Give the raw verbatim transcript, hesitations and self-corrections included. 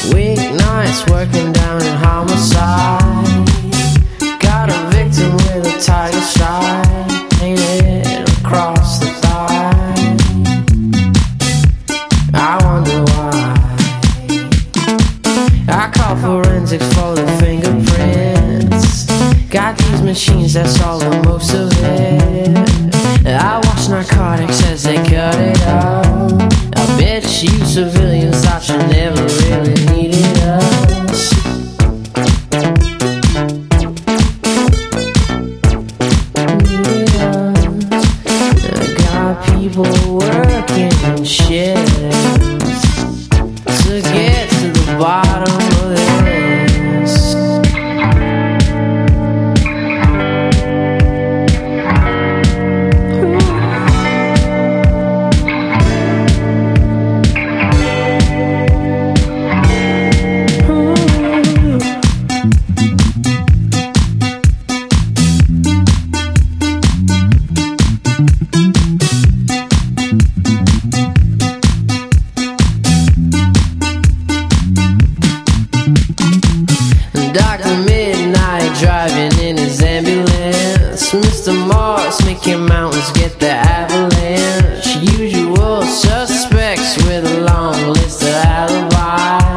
Weeknights working down in homicide. Got a victim with a tiger stripe painted across the thigh. I wonder why. I call forensics for the fingerprints. Got these machines that solve most of it. I watch narcotics as they cut it up. I bet you civilians thought you never really needed us. Needed us. I got people working in shifts to get to the bottom of this. Doctor Midnight driving in his ambulance. Mister Morris making mountains get the avalanche. Usual suspects with a long list of alibis.